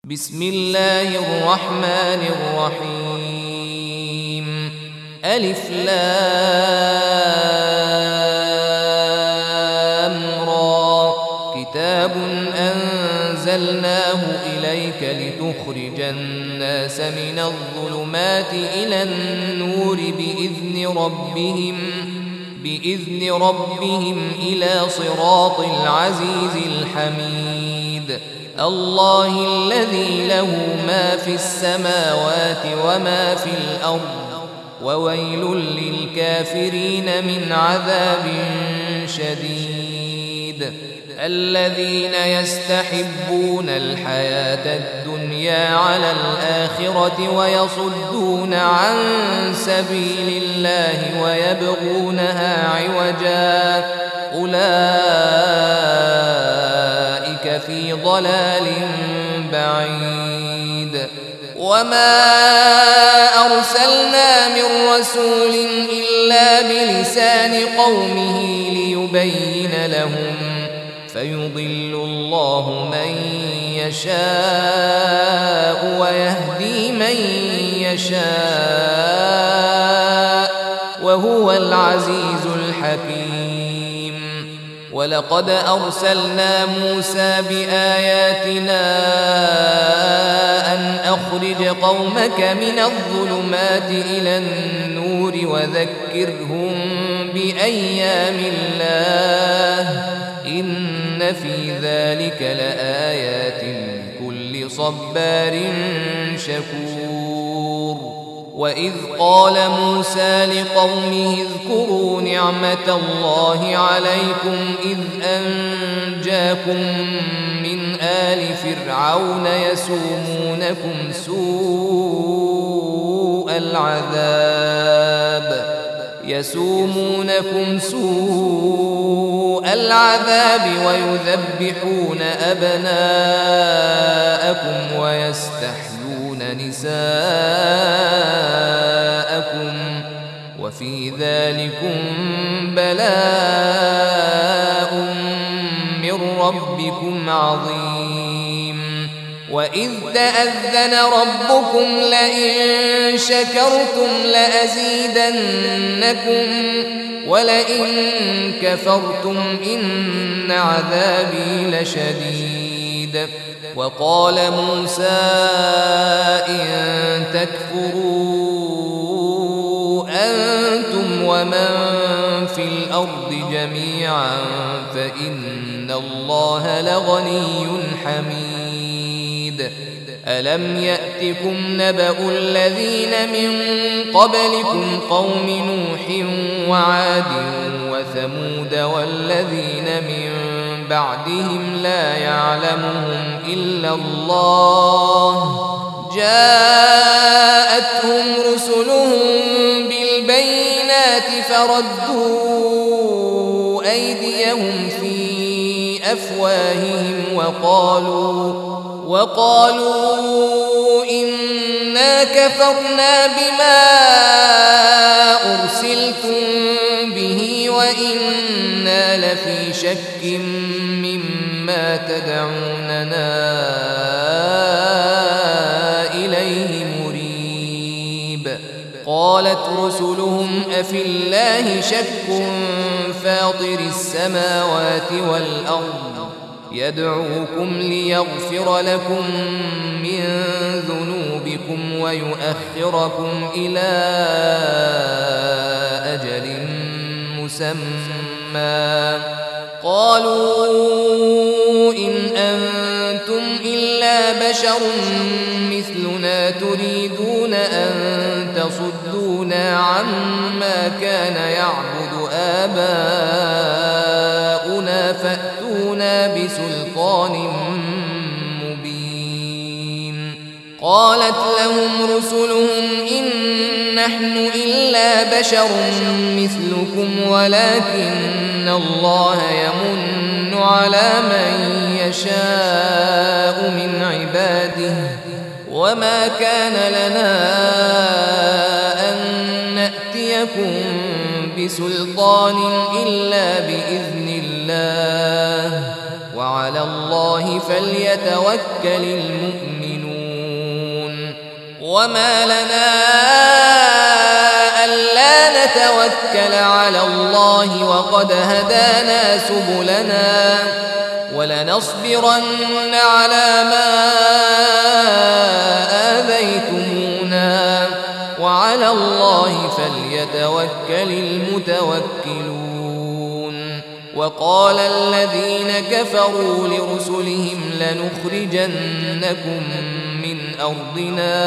بسم الله الرحمن الرحيم. ألف لام را. كتاب أنزلناه إليك لتخرج الناس من الظلمات إلى النور بإذن ربهم إلى صراط العزيز الحميد. الله الذي له ما في السماوات وما في الأرض، وويل للكافرين من عذاب شديد. الذين يستحبون الحياة الدنيا على الآخرة ويصدون عن سبيل الله ويبغونها عوجا، أولئك في ضلال بعيد. وما أرسلنا من رسول إلا بلسان قومه ليبين لهم، فيضل الله من يشاء ويهدي من يشاء، وهو العزيز الحكيم. ولقد أرسلنا موسى بآياتنا أن أخرج قومك من الظلمات إلى النور وذكرهم بأيام الله، إن في ذلك لآيات لكل صبار شكور. وإذ قال موسى لقومه اذكروا نعمة الله عليكم إذ أنجاكم من آل فرعون يسومونكم سوء العذاب ويذبحون أبناءكم ويستحيون نساءكم، وفي ذلكم بلاء من ربكم عظيم. وإذ تأذن ربكم لئن شكرتم لأزيدنكم ولئن كفرتم إن عذابي لشديد. وقال موسى إن تكفروا أنتم ومن في الأرض جميعا فإن الله لغني حميد. ألم يأتكم نبأ الذين من قبلكم قوم نوح وعاد وثمود والذين من بعدهم لا يعلمهم إلا الله، جاءتهم رسلهم بالبينات فردوا أيديهم في أفواههم وقالوا إنا كفرنا بما أرسلتم به وإنا لفي شك مما تدعوننا إليه مريب. قالت رسلهم أفي الله شك فاطر السماوات والأرض يدعوكم ليغفر لكم من ذنوبكم ويؤخركم إلى أجل مسمى. قالوا إن أنتم إلا بشر مثلنا تريدون أن تصدونا عما كان يعبد آباؤنا فأتونا بسلطان مبين. قالت لهم رسلهم إن نحن إلا بشر مثلكم ولكن الله يمن على من يشاء من عباده، وما كان لنا أن نأتيكم بسلطان إلا بإذن الله، وعلى الله فليتوكل المؤمنون. وما لنا ألا نتوكل على الله وقد هدانا سبلنا ولنصبرن على ما آذيتمونا وعلى الله فليتوكل المتوكلون. وقال الذين كفروا لرسلهم لنخرجنكم من أرضنا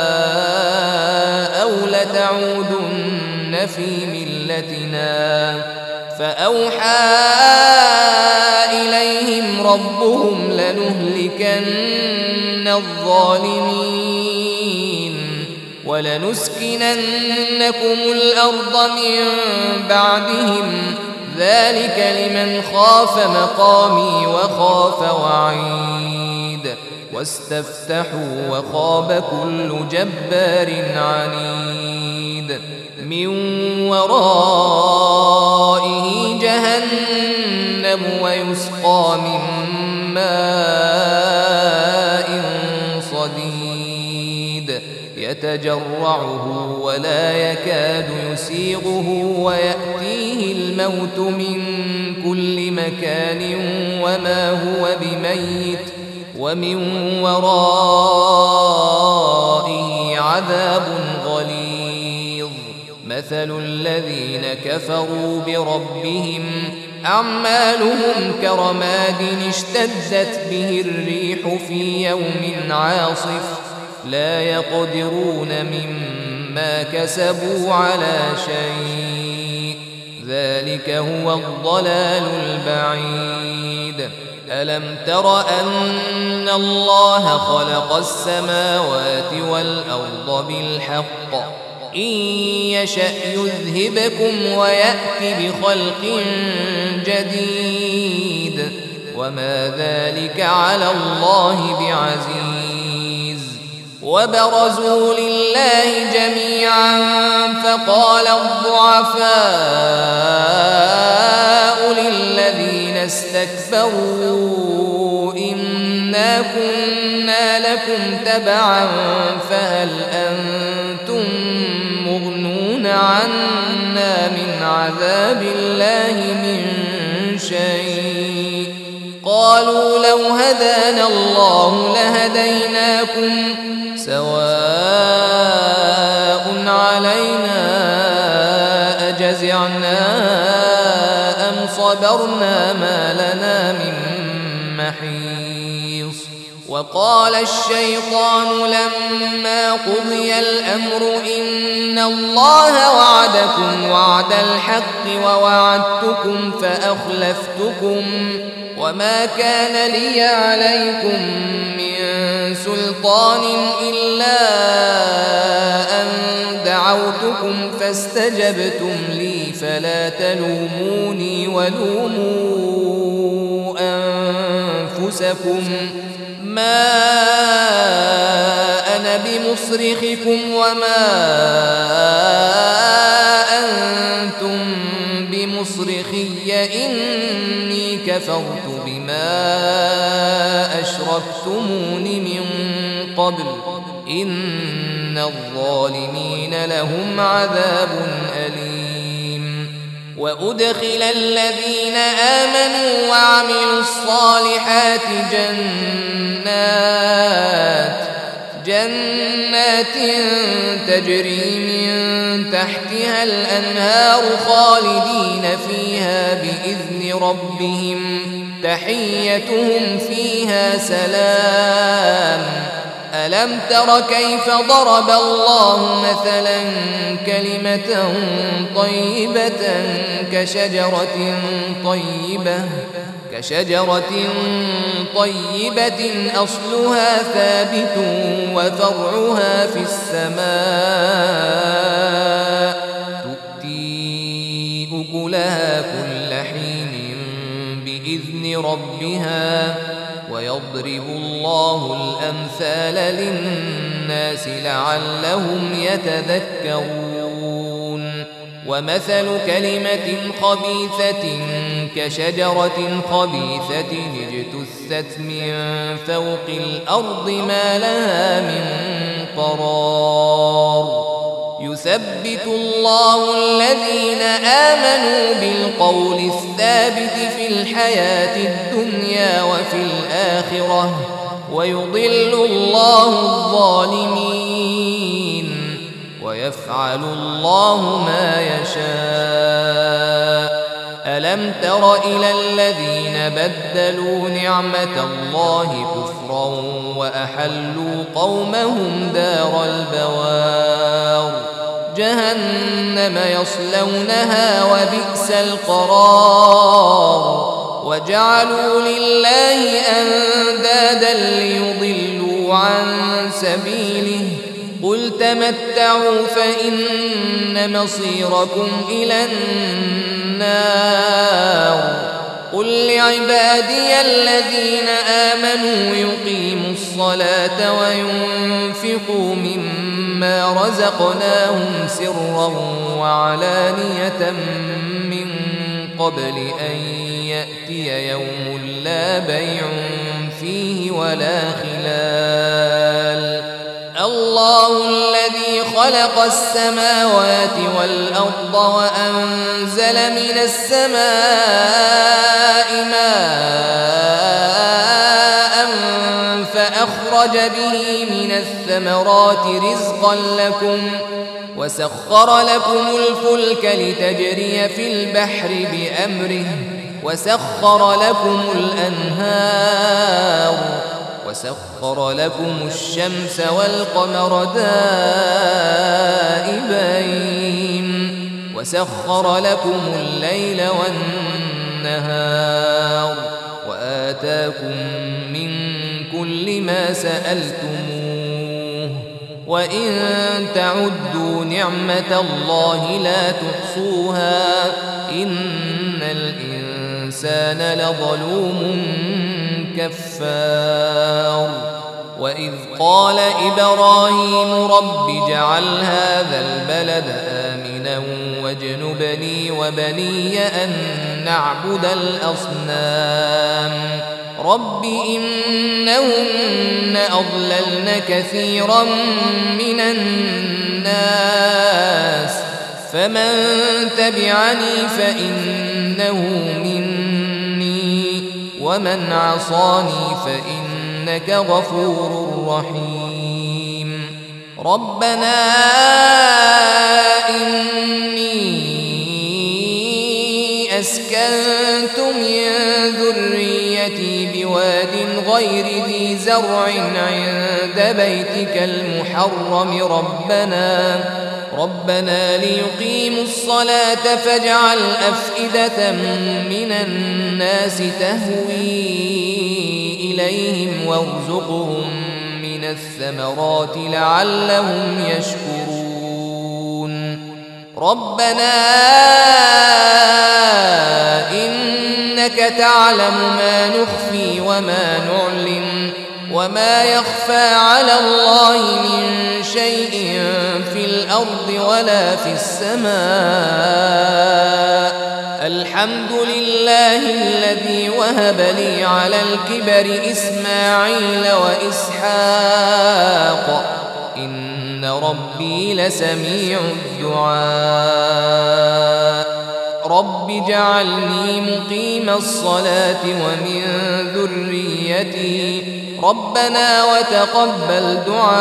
أو لتعودن في ملتنا فأوحى إليهم ربهم لنهلكن الظالمين ولنسكننكم الأرض من بعدهم ذلك لمن خاف مقامي وخاف وعيد. واستفتحوا وخاب كل جبار عنيد من ورائه جهنم ويسقى من ماء صديد يتجرعه ولا يكاد يسيغه ويأتيه الموت من كل مكان وما هو بميت ومن ورائه عذاب غليظ. مثل الذين كفروا بربهم أعمالهم كرماد اشتدت به الريح في يوم عاصف لا يقدرون مما كسبوا على شيء ذلك هو الضلال البعيد. ألم تر أن الله خلق السماوات والأرض بالحق إن يشأ يذهبكم ويأت بخلق جديد وما ذلك على الله بعزيز. وبرزوا لله جميعا فقال الضعفاء للذين استكبروا إنا كنا لكم تبعا فهل أنتم مغنون عنا من عذاب الله من شيء قالوا لو هدانا الله لهديناكم سواء علينا أجزعنا أم صبرنا ما لنا من محيص. وقال الشيطان لما قضي الأمر إن الله وعدكم وعد الحق ووعدتكم فأخلفتكم وما كان لي عليكم من سلطان إلا أن دعوتكم فاستجبتم لي فلا تلوموني ولوموا أنفسكم ما أنا بمصرخكم وما أنتم بمصرخي إني كفرت بما أشركتمون من قبل إن الظالمين لهم عذاب أليم. وأدخل الذين آمنوا وعملوا الصالحات جنات تجري من تحتها الأنهار خالدين فيها بإذن ربهم تحيتهم فيها سلام. ألم تر كيف ضرب الله مثلا كلمة طيبة كشجرة طيبة أصلها ثابت وفرعها في السماء تؤتي أكلها كل حين بإذن ربها ويضرب الله الأمثال للناس لعلهم يتذكرون. ومثل كلمة خبيثة كشجرة خبيثة اجتثت من فوق الأرض ما لها من قرار يثبت الله الذين آمنوا بالقول الثابت في الحياة الدنيا وفي الآخرة ويضل الله الظالمين ويفعل الله ما يشاء ألم تر إلى الذين بدلوا نعمة الله كفرا وأحلوا قومهم دار البوار جهنم يصلونها وبئس القرار وجعلوا لله أندادا ليضلوا عن سبيله قل تمتعوا فإن مصيركم إلى النار قل لعبادي الذين آمنوا يقيموا الصلاة وينفقوا مما رزقناهم سرا وعلانية من قبل أن يأتي يوم لا بيع فيه ولا خلال الله الذي خلق السماوات والأرض وأنزل من السماء ماء فأخرج به من الثمرات رزقا لكم وسخر لكم الفلك لتجري في البحر بأمره وسخر لكم الأنهار وسخر لكم الشمس والقمر دائبين وسخر لكم الليل والنهار وآتاكم من كل ما سألتموه وإن تعدوا نعمة الله لا تحصوها إن الإنسان لظلوم كفار وإذ قال إبراهيم رب اجعل هذا البلد آمنا واجنبني وبني أن نعبد الأصنام رب إنهن أضللن كثيرا من الناس فمن تبعني فإنه مني ومن عصاني فإنك غفور رحيم ربنا إني أسكنت من ذريتي بواد غير ذي زرع عند بيتك المحرم ربنا ليقيموا الصلاة فاجعل أفئدة من الناس تهوي إليهم وارزقهم من الثمرات لعلهم يشكرون ربنا إنك تعلم ما نخفي وما نعلن وما يخفى على الله من شيء في الأرض ولا في السماء الحمد لله الذي وهب لي على الكبر إسماعيل وإسحاق إن ربي لسميع الدعاء رب اجعلني مقيم الصلاة ومن ذريتي ربنا وتقبل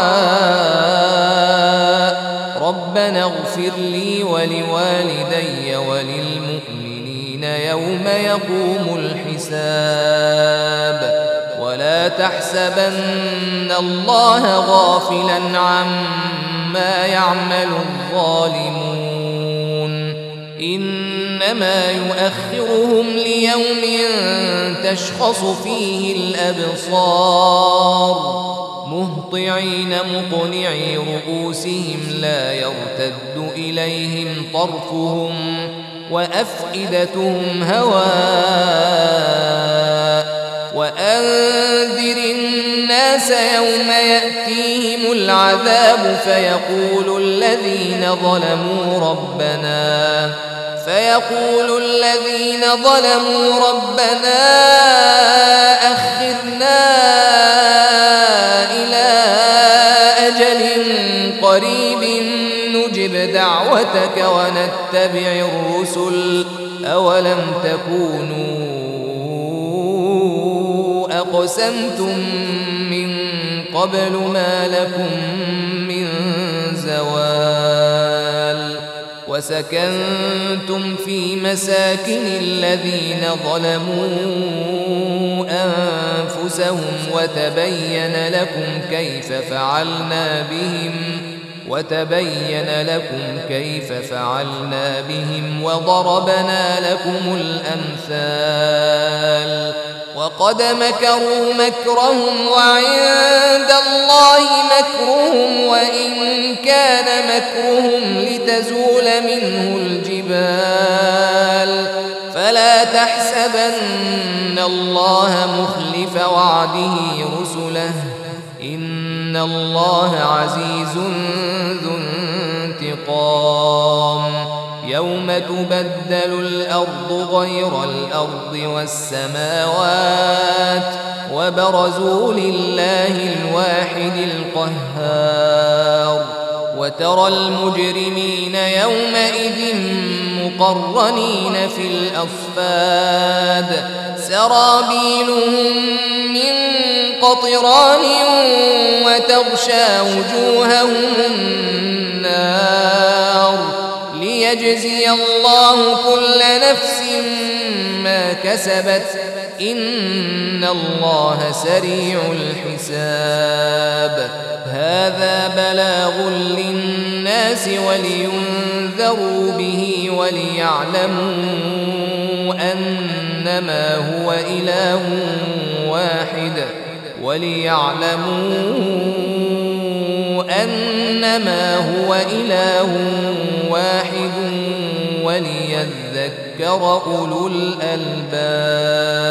دعاء ربنا اغفر لي ولوالدي وللمؤمنين يوم يقوم الحساب ولا تحسبن الله غافلا عما يعمل الظالمون إنما يؤخرهم ليوم تشخص فيه الأبصار مهطعين مقنعي رؤوسهم لا يرتد إليهم طرفهم وأفئدتهم هواء وأنذر الناس يوم يأتيهم العذاب فيقول الذين ظلموا ربنا أخرنا إلى أجل نجب دعوتك ونتبع الرسل أولم تكونوا أقسمتم من قبل ما لكم من زوال وسكنتم في مساكن الذين ظلموا أنفسهم وتبين لكم كيف فعلنا بهم وضربنا لكم الأمثال وقد مكروا مكرهم وعند الله مكرهم وإن كان مكرهم لتزول منه الجبال فلا تحسبن الله مخلف وعده رسله إن الله عزيز ذو انتقام يوم تبدل الأرض غير الأرض والسماوات وبرزوا لله الواحد القهار وترى المجرمين يومئذ مقرنين في الأصفاد سرابيلهم من قطران وتغشى وجوههم النار ليجزي الله كل نفس ما كسبت إن الله سريع الحساب هذا بلاغ للناس ولينذروا به وليعلموا أنما هو إله واحد وليذكر أولو الألباب.